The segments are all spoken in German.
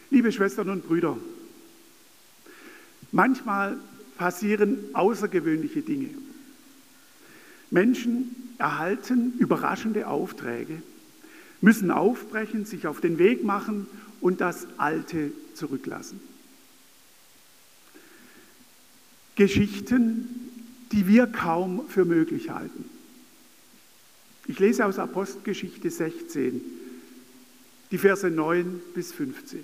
Liebe Schwestern und Brüder, manchmal passieren außergewöhnliche Dinge. Menschen erhalten überraschende Aufträge, müssen aufbrechen, sich auf den Weg machen und das Alte zurücklassen. Geschichten, die wir kaum für möglich halten. Ich lese aus Apostelgeschichte 16, die Verse 9 bis 15.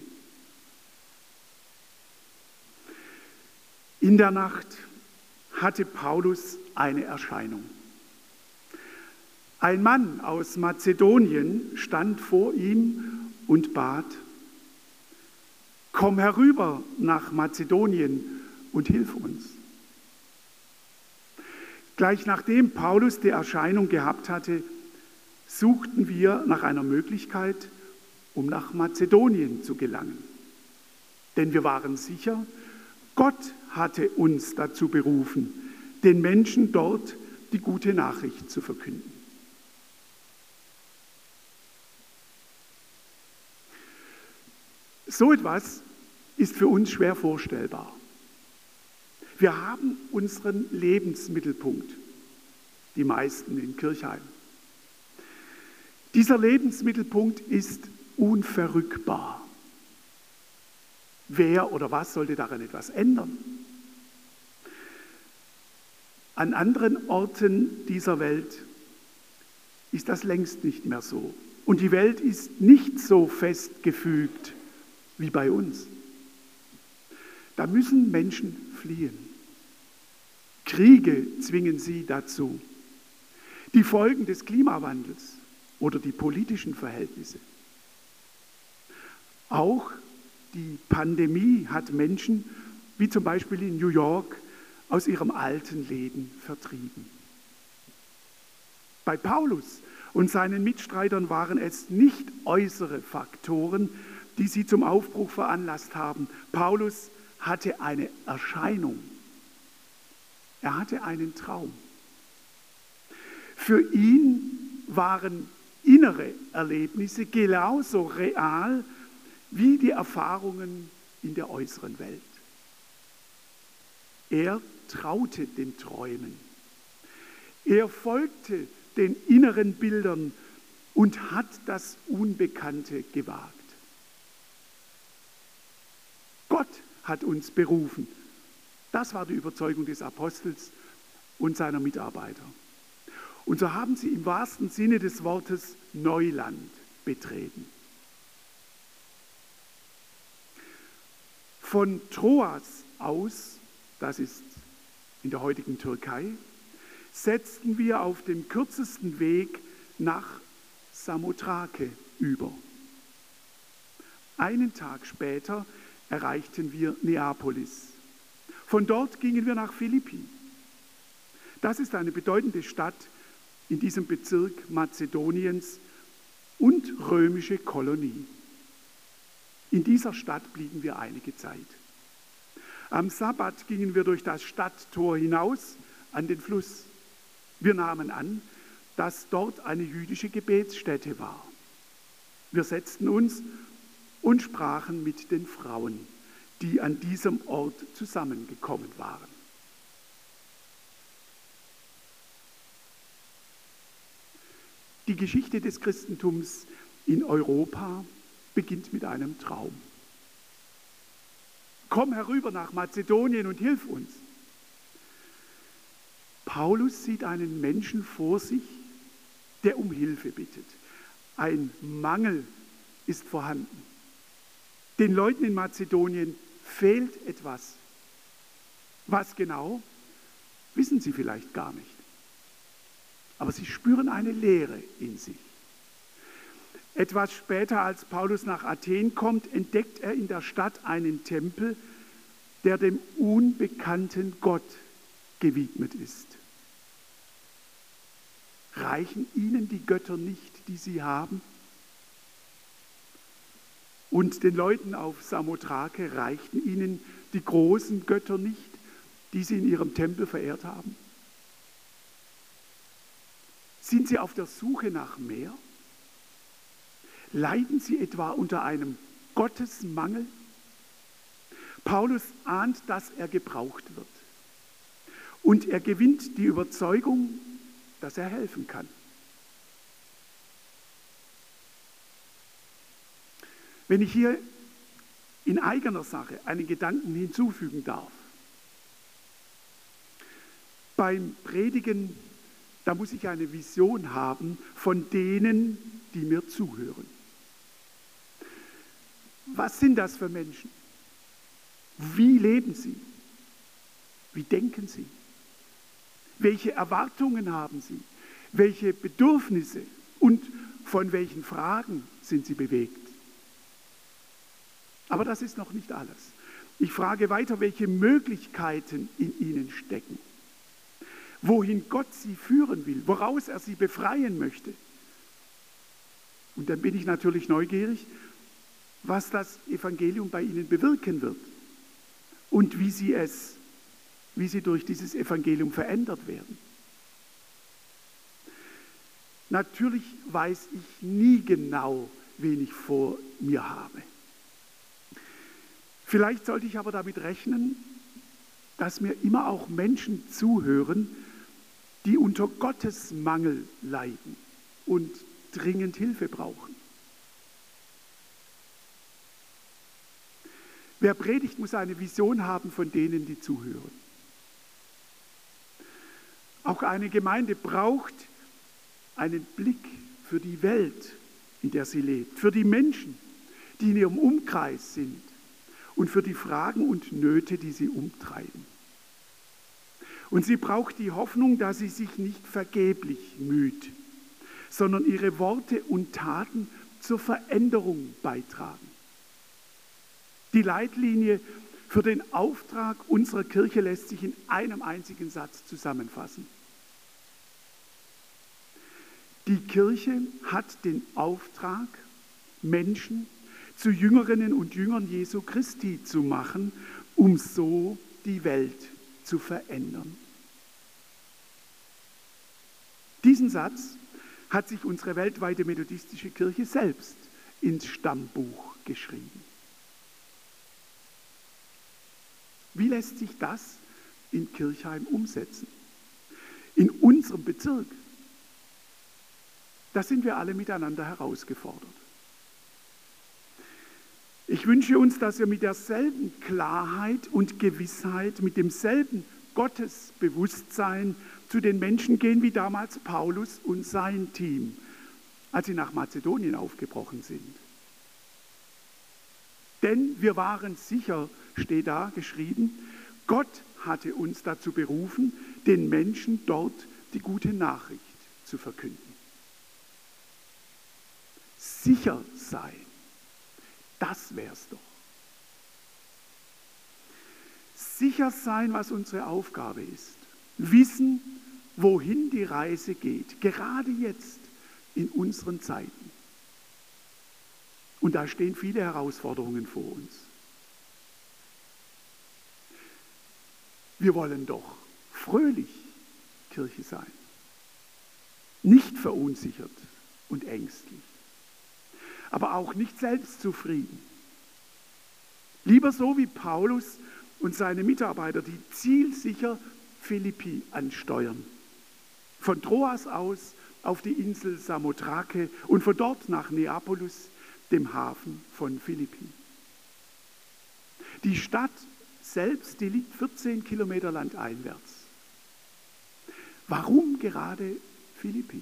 In der Nacht hatte Paulus eine Erscheinung. Ein Mann aus Mazedonien stand vor ihm und bat: Komm herüber nach Mazedonien und hilf uns. Gleich nachdem Paulus die Erscheinung gehabt hatte, suchten wir nach einer Möglichkeit, um nach Mazedonien zu gelangen. Denn wir waren sicher, Gott hatte uns dazu berufen, den Menschen dort die gute Nachricht zu verkünden. So etwas ist für uns schwer vorstellbar. Wir haben unseren Lebensmittelpunkt, die meisten in Kirchheim. Dieser Lebensmittelpunkt ist unverrückbar. Wer oder was sollte daran etwas ändern? An anderen Orten dieser Welt ist das längst nicht mehr so. Und die Welt ist nicht so festgefügt wie bei uns. Da müssen Menschen fliehen. Kriege zwingen sie dazu. Die Folgen des Klimawandels oder die politischen Verhältnisse. Auch die Pandemie hat Menschen, wie zum Beispiel in New York, aus ihrem alten Leben vertrieben. Bei Paulus und seinen Mitstreitern waren es nicht äußere Faktoren, die sie zum Aufbruch veranlasst haben. Paulus hatte eine Erscheinung. Er hatte einen Traum. Für ihn waren innere Erlebnisse genauso real wie die Erfahrungen in der äußeren Welt. Er traute den Träumen. Er folgte den inneren Bildern und hat das Unbekannte gewagt. Gott hat uns berufen. Das war die Überzeugung des Apostels und seiner Mitarbeiter. Und so haben sie im wahrsten Sinne des Wortes Neuland betreten. Von Troas aus, das ist in der heutigen Türkei, setzten wir auf dem kürzesten Weg nach Samothrake über. Einen Tag später erreichten wir Neapolis. Von dort gingen wir nach Philippi. Das ist eine bedeutende Stadt in diesem Bezirk Mazedoniens und römische Kolonie. In dieser Stadt blieben wir einige Zeit. Am Sabbat gingen wir durch das Stadttor hinaus an den Fluss. Wir nahmen an, dass dort eine jüdische Gebetsstätte war. Wir setzten uns und sprachen mit den Frauen, die an diesem Ort zusammengekommen waren. Die Geschichte des Christentums in Europa beginnt mit einem Traum. Komm herüber nach Mazedonien und hilf uns. Paulus sieht einen Menschen vor sich, der um Hilfe bittet. Ein Mangel ist vorhanden. Den Leuten in Mazedonien fehlt etwas. Was genau, wissen sie vielleicht gar nicht. Aber sie spüren eine Leere in sich. Etwas später, als Paulus nach Athen kommt, entdeckt er in der Stadt einen Tempel, der dem unbekannten Gott gewidmet ist. Reichen ihnen die Götter nicht, die sie haben? Und den Leuten auf Samothrake reichten ihnen die großen Götter nicht, die sie in ihrem Tempel verehrt haben? Sind sie auf der Suche nach mehr? Leiden sie etwa unter einem Gottes Mangel? Paulus ahnt, dass er gebraucht wird. Und er gewinnt die Überzeugung, dass er helfen kann. Wenn ich hier in eigener Sache einen Gedanken hinzufügen darf. Beim Predigen, da muss ich eine Vision haben von denen, die mir zuhören. Was sind das für Menschen? Wie leben sie? Wie denken sie? Welche Erwartungen haben sie? Welche Bedürfnisse und von welchen Fragen sind sie bewegt? Aber das ist noch nicht alles. Ich frage weiter, welche Möglichkeiten in ihnen stecken. Wohin Gott sie führen will, woraus er sie befreien möchte. Und dann bin ich natürlich neugierig, was das Evangelium bei ihnen bewirken wird und wie sie durch dieses Evangelium verändert werden. Natürlich weiß ich nie genau, wen ich vor mir habe. Vielleicht sollte ich aber damit rechnen, dass mir immer auch Menschen zuhören, die unter Gottes Mangel leiden und dringend Hilfe brauchen. Wer predigt, muss eine Vision haben von denen, die zuhören. Auch eine Gemeinde braucht einen Blick für die Welt, in der sie lebt, für die Menschen, die in ihrem Umkreis sind und für die Fragen und Nöte, die sie umtreiben. Und sie braucht die Hoffnung, dass sie sich nicht vergeblich müht, sondern ihre Worte und Taten zur Veränderung beitragen. Die Leitlinie für den Auftrag unserer Kirche lässt sich in einem einzigen Satz zusammenfassen. Die Kirche hat den Auftrag, Menschen zu Jüngerinnen und Jüngern Jesu Christi zu machen, um so die Welt zu verändern. Diesen Satz hat sich unsere weltweite methodistische Kirche selbst ins Stammbuch geschrieben. Wie lässt sich das in Kirchheim umsetzen? In unserem Bezirk. Da sind wir alle miteinander herausgefordert. Ich wünsche uns, dass wir mit derselben Klarheit und Gewissheit, mit demselben Gottesbewusstsein zu den Menschen gehen, wie damals Paulus und sein Team, als sie nach Mazedonien aufgebrochen sind. Denn wir waren sicher, steht da geschrieben, Gott hatte uns dazu berufen, den Menschen dort die gute Nachricht zu verkünden. Sicher sein, das wär's doch. Sicher sein, was unsere Aufgabe ist. Wissen, wohin die Reise geht, gerade jetzt in unseren Zeiten. Und da stehen viele Herausforderungen vor uns. Wir wollen doch fröhlich Kirche sein, nicht verunsichert und ängstlich, aber auch nicht selbstzufrieden. Lieber so wie Paulus und seine Mitarbeiter, die zielsicher Philippi ansteuern. Von Troas aus auf die Insel Samothrake und von dort nach Neapolis, dem Hafen von Philippi. Die Stadt selbst, die liegt 14 Kilometer landeinwärts. Warum gerade Philippi?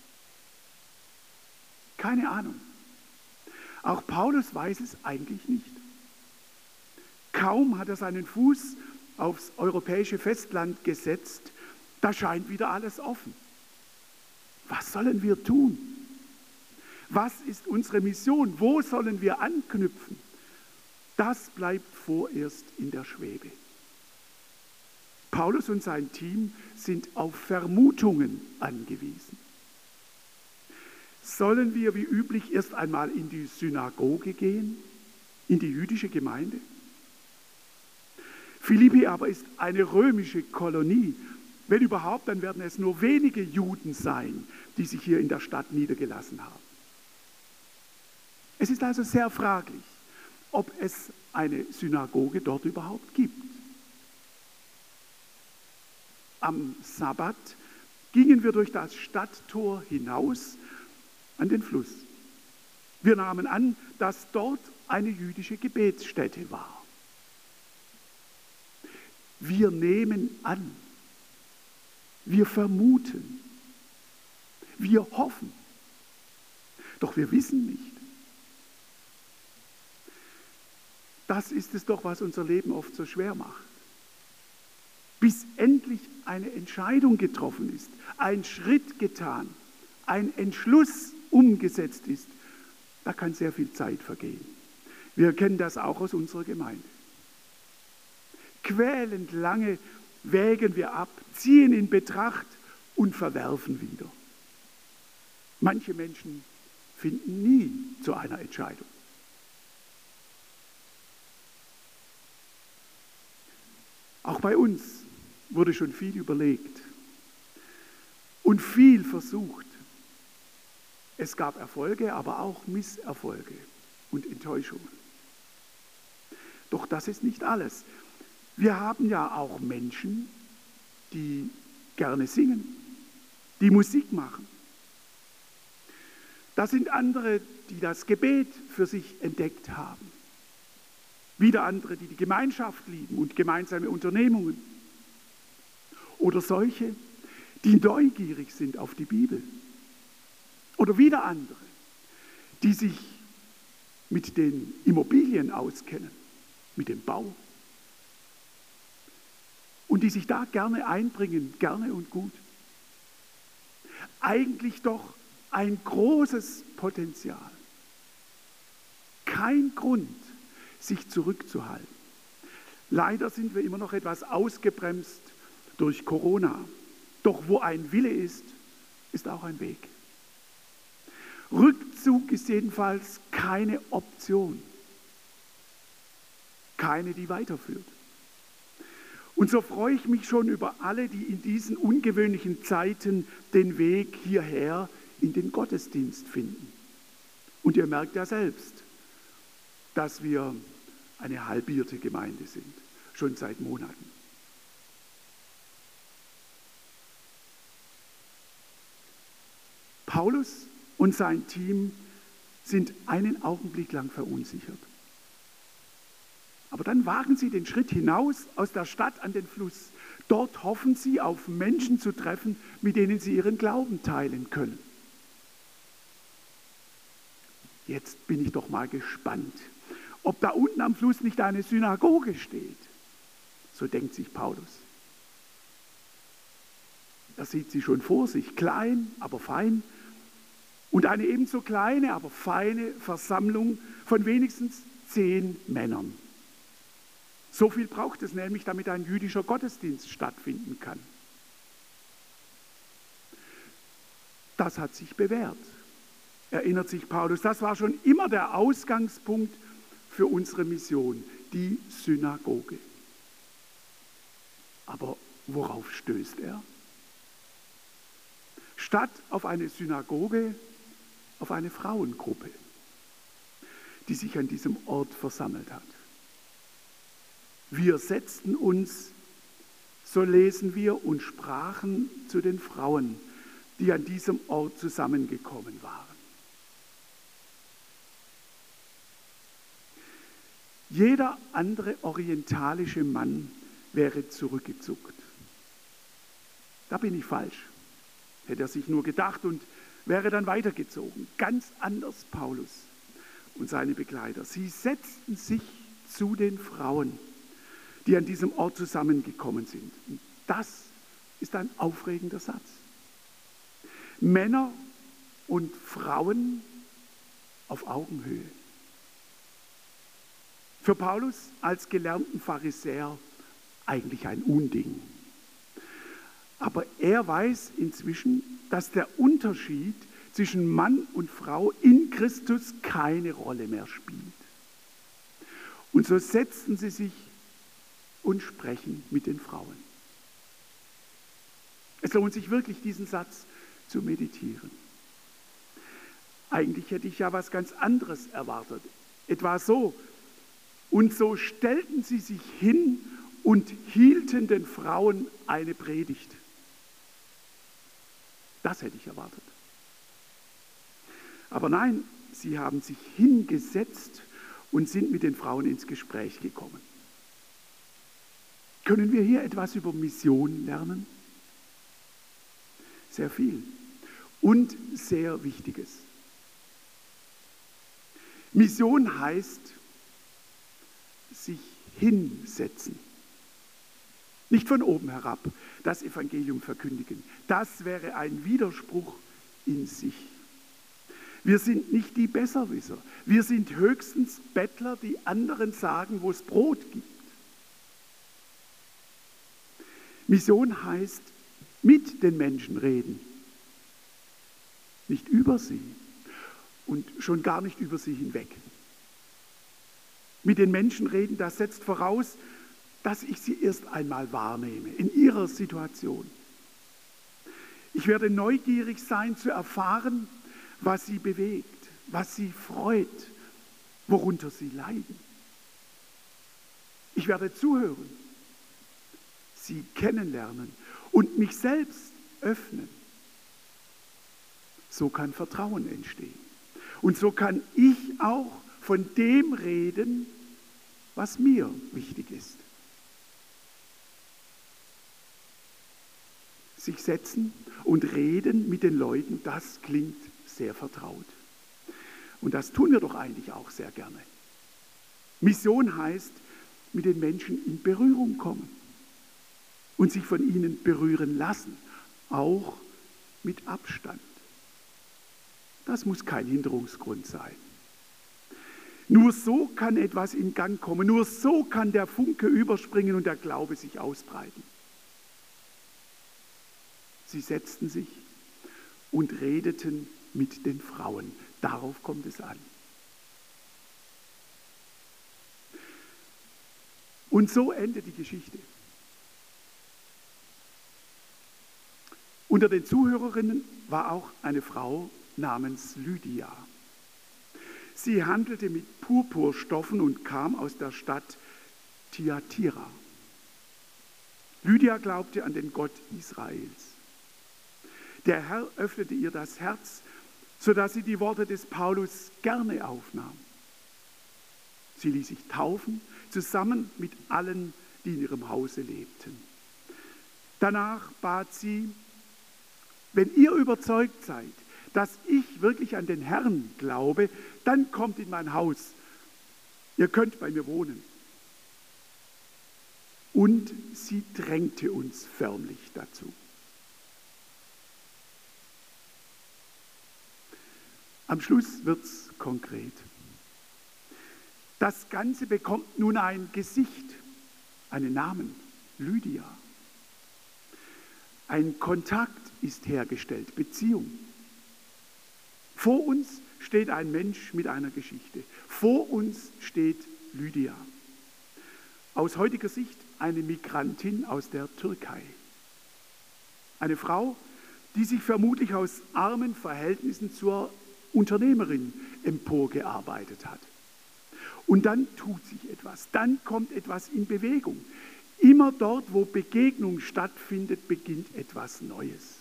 Keine Ahnung. Auch Paulus weiß es eigentlich nicht. Kaum hat er seinen Fuß aufs europäische Festland gesetzt, da scheint wieder alles offen. Was sollen wir tun? Was ist unsere Mission? Wo sollen wir anknüpfen? Das bleibt vorerst in der Schwebe. Paulus und sein Team sind auf Vermutungen angewiesen. Sollen wir wie üblich erst einmal in die Synagoge gehen, in die jüdische Gemeinde? Philippi aber ist eine römische Kolonie. Wenn überhaupt, dann werden es nur wenige Juden sein, die sich hier in der Stadt niedergelassen haben. Es ist also sehr fraglich, ob es eine Synagoge dort überhaupt gibt. Am Sabbat gingen wir durch das Stadttor hinaus an den Fluss. Wir nahmen an, dass dort eine jüdische Gebetsstätte war. Wir nehmen an, wir vermuten, wir hoffen, doch wir wissen nicht. Das ist es doch, was unser Leben oft so schwer macht. Bis endlich eine Entscheidung getroffen ist, ein Schritt getan, ein Entschluss umgesetzt ist, da kann sehr viel Zeit vergehen. Wir kennen das auch aus unserer Gemeinde. Quälend lange wägen wir ab, ziehen in Betracht und verwerfen wieder. Manche Menschen finden nie zu einer Entscheidung. Auch bei uns wurde schon viel überlegt und viel versucht. Es gab Erfolge, aber auch Misserfolge und Enttäuschungen. Doch das ist nicht alles. Wir haben ja auch Menschen, die gerne singen, die Musik machen. Das sind andere, die das Gebet für sich entdeckt haben. Wieder andere, die die Gemeinschaft lieben und gemeinsame Unternehmungen. Oder solche, die neugierig sind auf die Bibel. Oder wieder andere, die sich mit den Immobilien auskennen, mit dem Bau. Und die sich da gerne einbringen, gerne und gut. Eigentlich doch ein großes Potenzial. Kein Grund, sich zurückzuhalten. Leider sind wir immer noch etwas ausgebremst durch Corona. Doch wo ein Wille ist, ist auch ein Weg. Rückzug ist jedenfalls keine Option. Keine, die weiterführt. Und so freue ich mich schon über alle, die in diesen ungewöhnlichen Zeiten den Weg hierher in den Gottesdienst finden. Und ihr merkt ja selbst, dass wir eine halbierte Gemeinde sind, schon seit Monaten. Paulus und sein Team sind einen Augenblick lang verunsichert. Aber dann wagen sie den Schritt hinaus aus der Stadt an den Fluss. Dort hoffen sie, auf Menschen zu treffen, mit denen sie ihren Glauben teilen können. Jetzt bin ich doch mal gespannt, ob da unten am Fluss nicht eine Synagoge steht. So denkt sich Paulus. Er sieht sie schon vor sich, klein, aber fein. Und eine ebenso kleine, aber feine Versammlung von wenigstens 10 Männern. So viel braucht es nämlich, damit ein jüdischer Gottesdienst stattfinden kann. Das hat sich bewährt, erinnert sich Paulus. Das war schon immer der Ausgangspunkt für unsere Mission, die Synagoge. Aber worauf stößt er? Statt auf eine Synagoge, auf eine Frauengruppe, die sich an diesem Ort versammelt hat. Wir setzten uns, so lesen wir, und sprachen zu den Frauen, die an diesem Ort zusammengekommen waren. Jeder andere orientalische Mann wäre zurückgezuckt. Da bin ich falsch, hätte er sich nur gedacht und wäre dann weitergezogen. Ganz anders Paulus und seine Begleiter. Sie setzten sich zu den Frauen, die an diesem Ort zusammengekommen sind. Und das ist ein aufregender Satz. Männer und Frauen auf Augenhöhe. Für Paulus als gelernten Pharisäer eigentlich ein Unding. Aber er weiß inzwischen, dass der Unterschied zwischen Mann und Frau in Christus keine Rolle mehr spielt. Und so setzten sie sich und sprechen mit den Frauen. Es lohnt sich wirklich, diesen Satz zu meditieren. Eigentlich hätte ich ja was ganz anderes erwartet. Etwa so: Und so stellten sie sich hin und hielten den Frauen eine Predigt. Das hätte ich erwartet. Aber nein, sie haben sich hingesetzt und sind mit den Frauen ins Gespräch gekommen. Können wir hier etwas über Mission lernen? Sehr viel und sehr Wichtiges. Mission heißt, sich hinsetzen. Nicht von oben herab das Evangelium verkündigen. Das wäre ein Widerspruch in sich. Wir sind nicht die Besserwisser. Wir sind höchstens Bettler, die anderen sagen, wo es Brot gibt. Mission heißt, mit den Menschen reden. Nicht über sie und schon gar nicht über sie hinweg. Mit den Menschen reden, das setzt voraus, dass ich sie erst einmal wahrnehme, in ihrer Situation. Ich werde neugierig sein, zu erfahren, was sie bewegt, was sie freut, worunter sie leiden. Ich werde zuhören, sie kennenlernen und mich selbst öffnen. So kann Vertrauen entstehen. Und so kann ich auch von dem reden, was mir wichtig ist. Sich setzen und reden mit den Leuten, das klingt sehr vertraut. Und das tun wir doch eigentlich auch sehr gerne. Mission heißt, mit den Menschen in Berührung kommen und sich von ihnen berühren lassen, auch mit Abstand. Das muss kein Hinderungsgrund sein. Nur so kann etwas in Gang kommen, nur so kann der Funke überspringen und der Glaube sich ausbreiten. Sie setzten sich und redeten mit den Frauen. Darauf kommt es an. Und so endet die Geschichte. Unter den Zuhörerinnen war auch eine Frau namens Lydia. Sie handelte mit Purpurstoffen und kam aus der Stadt Thyatira. Lydia glaubte an den Gott Israels. Der Herr öffnete ihr das Herz, sodass sie die Worte des Paulus gerne aufnahm. Sie ließ sich taufen, zusammen mit allen, die in ihrem Hause lebten. Danach bat sie: Wenn ihr überzeugt seid, dass ich wirklich an den Herrn glaube, dann kommt in mein Haus. Ihr könnt bei mir wohnen. Und sie drängte uns förmlich dazu. Am Schluss wird es konkret. Das Ganze bekommt nun ein Gesicht, einen Namen, Lydia. Ein Kontakt ist hergestellt, Beziehung. Vor uns steht ein Mensch mit einer Geschichte. Vor uns steht Lydia. Aus heutiger Sicht eine Migrantin aus der Türkei. Eine Frau, die sich vermutlich aus armen Verhältnissen zur Unternehmerin emporgearbeitet hat. Und dann tut sich etwas, dann kommt etwas in Bewegung. Immer dort, wo Begegnung stattfindet, beginnt etwas Neues.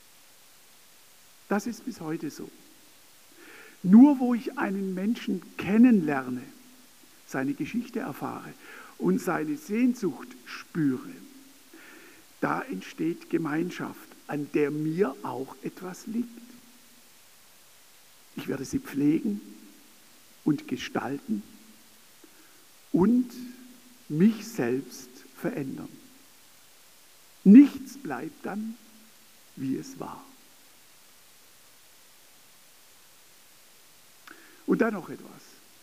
Das ist bis heute so. Nur wo ich einen Menschen kennenlerne, seine Geschichte erfahre und seine Sehnsucht spüre, da entsteht Gemeinschaft, an der mir auch etwas liegt. Ich werde sie pflegen und gestalten und mich selbst verändern. Nichts bleibt dann, wie es war. Und dann noch etwas.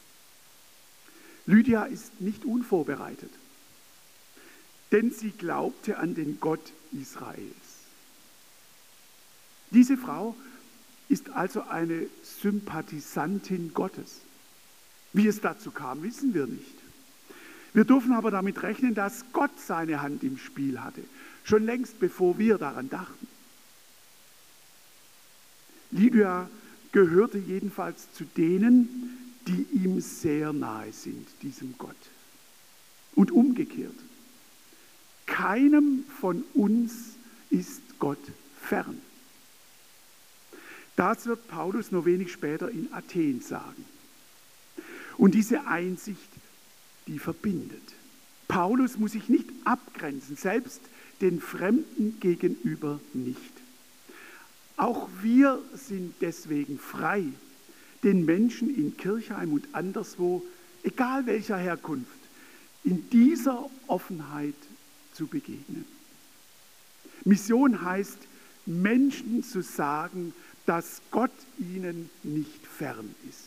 Lydia ist nicht unvorbereitet, denn sie glaubte an den Gott Israels. Diese Frau ist also eine Sympathisantin Gottes. Wie es dazu kam, wissen wir nicht. Wir dürfen aber damit rechnen, dass Gott seine Hand im Spiel hatte, schon längst bevor wir daran dachten. Lydia gehörte jedenfalls zu denen, die ihm sehr nahe sind, diesem Gott. Und umgekehrt. Keinem von uns ist Gott fern. Das wird Paulus nur wenig später in Athen sagen. Und diese Einsicht, die verbindet. Paulus muss sich nicht abgrenzen, selbst den Fremden gegenüber nicht. Auch wir sind deswegen frei, den Menschen in Kirchheim und anderswo, egal welcher Herkunft, in dieser Offenheit zu begegnen. Mission heißt, Menschen zu sagen, dass Gott ihnen nicht fern ist.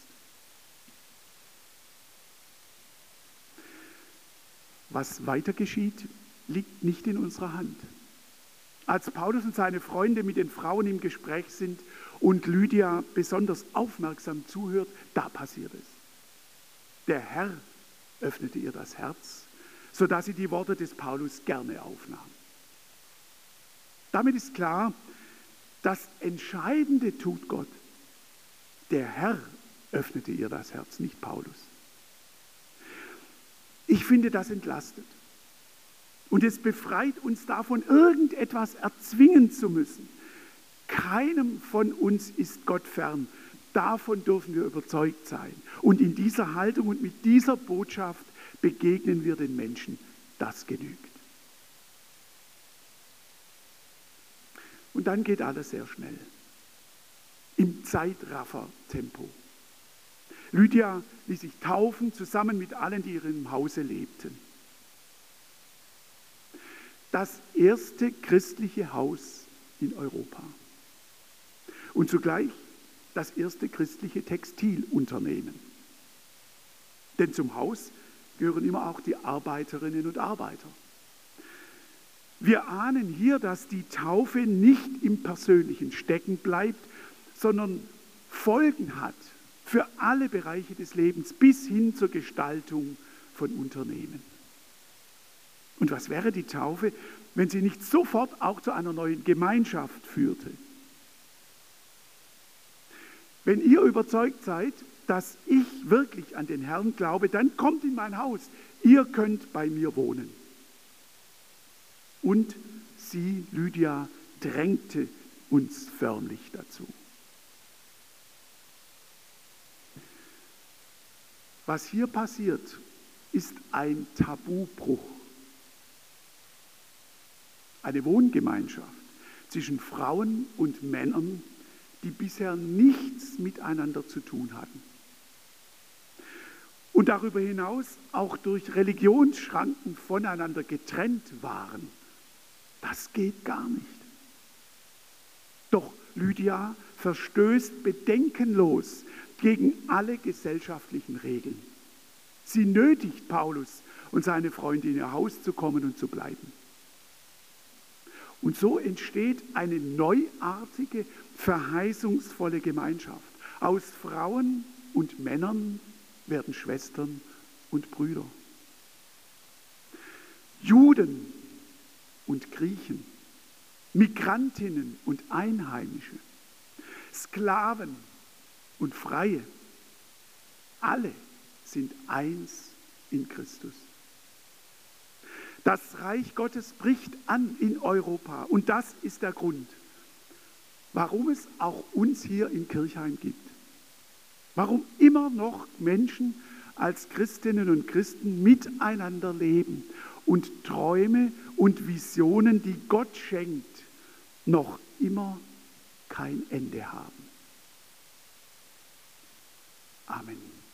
Was weiter geschieht, liegt nicht in unserer Hand. Als Paulus und seine Freunde mit den Frauen im Gespräch sind und Lydia besonders aufmerksam zuhört, da passiert es. Der Herr öffnete ihr das Herz, sodass sie die Worte des Paulus gerne aufnahm. Damit ist klar, das Entscheidende tut Gott. Der Herr öffnete ihr das Herz, nicht Paulus. Ich finde, das entlastet. Und es befreit uns davon, irgendetwas erzwingen zu müssen. Keinem von uns ist Gott fern. Davon dürfen wir überzeugt sein. Und in dieser Haltung und mit dieser Botschaft begegnen wir den Menschen. Das genügt. Und dann geht alles sehr schnell. Im Zeitraffer-Tempo. Lydia ließ sich taufen, zusammen mit allen, die in ihrem Hause lebten. Das erste christliche Haus in Europa. Und zugleich das erste christliche Textilunternehmen. Denn zum Haus gehören immer auch die Arbeiterinnen und Arbeiter. Wir ahnen hier, dass die Taufe nicht im Persönlichen stecken bleibt, sondern Folgen hat für alle Bereiche des Lebens bis hin zur Gestaltung von Unternehmen. Und was wäre die Taufe, wenn sie nicht sofort auch zu einer neuen Gemeinschaft führte? Wenn ihr überzeugt seid, dass ich wirklich an den Herrn glaube, dann kommt in mein Haus. Ihr könnt bei mir wohnen. Und sie, Lydia, drängte uns förmlich dazu. Was hier passiert, ist ein Tabubruch. Eine Wohngemeinschaft zwischen Frauen und Männern, die bisher nichts miteinander zu tun hatten. Und darüber hinaus auch durch Religionsschranken voneinander getrennt waren. Das geht gar nicht. Doch Lydia verstößt bedenkenlos gegen alle gesellschaftlichen Regeln. Sie nötigt Paulus und seine Freunde in ihr Haus zu kommen und zu bleiben. Und so entsteht eine neuartige, verheißungsvolle Gemeinschaft. Aus Frauen und Männern werden Schwestern und Brüder. Juden und Griechen, Migrantinnen und Einheimische, Sklaven und Freie, alle sind eins in Christus. Das Reich Gottes bricht an in Europa und das ist der Grund, warum es auch uns hier in Kirchheim gibt. Warum immer noch Menschen als Christinnen und Christen miteinander leben und Träume und Visionen, die Gott schenkt, noch immer kein Ende haben. Amen.